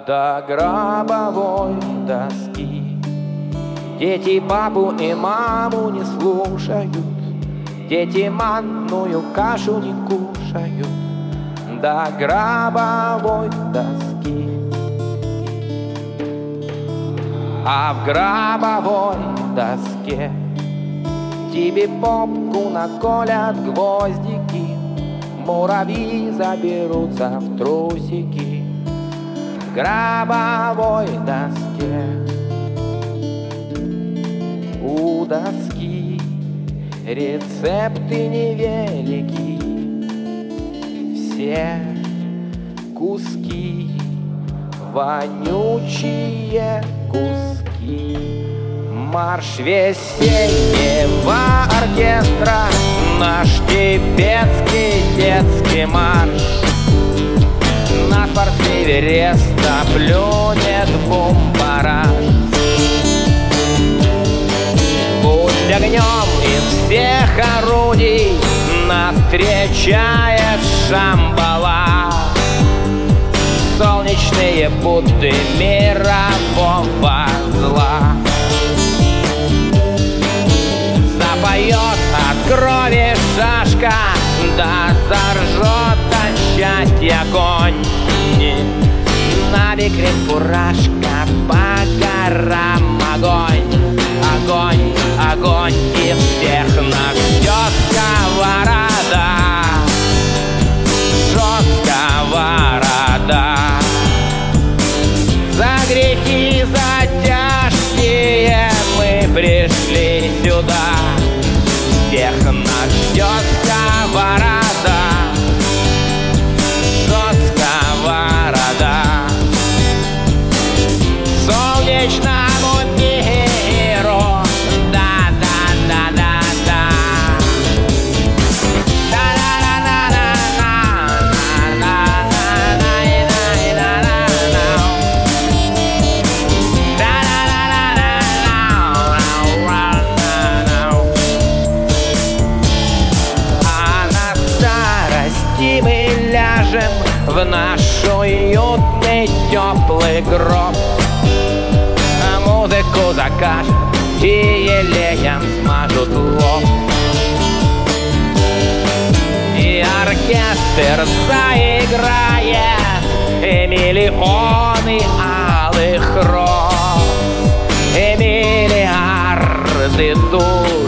до гробовой доски. Дети папу и маму не слушают, дети манную кашу не кушают до гробовой доски. А в гробовой доске тебе попку наколят гвоздики, муравьи заберутся в трусики. В гробовой доске у доски рецепты невелики, все куски вонючие куски. Марш весеннего оркестра, наш тибетский детский марш. На форс Эвереста плюнет бумбараш. Пусть огнем из всех орудий нас встречает Шамбала. Солнечные Будды мирового зла. Запоет от крови шашка, да заржет от счастья конь. На бекрень фуражка, по горам огонь. Огонь, огонь, и всех нас ждет сковорода. Сковорода. За грехи, за тяжкие мы пришли сюда. Всех нас ждет сковорода. Сковорода. Солнечному миру. Да-да-да-да-да. Мы ляжем в наш уютный теплый гроб, музыку закажем и елеем смажут лоб. И оркестр заиграет, и миллионы алых роз, и миллиарды душ